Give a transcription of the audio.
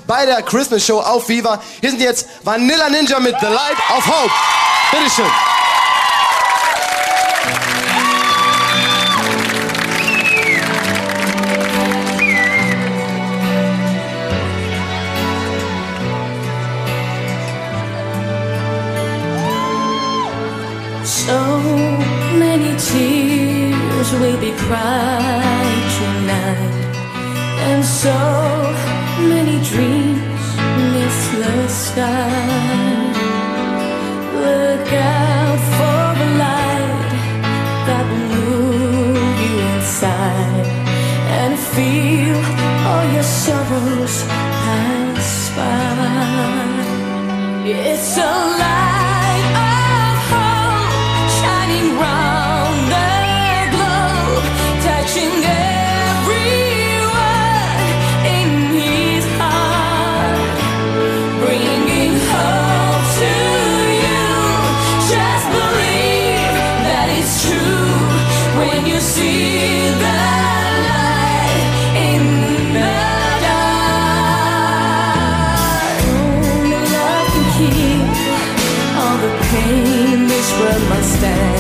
bei der Christmas Show auf Viva. Hier sind jetzt Vanilla Ninja mit The Light of Hope. Bitteschön. So many tears will be cried tonight, and so many dreams miss the sky. Look out for the light that will move you inside, and feel all your sorrows pass by. It's a light of hope shining round the globe, touching everyone in his heart, bringing hope to you. Just believe that it's true when you see the light in the dark. Only love can heal all the pain this world must stand.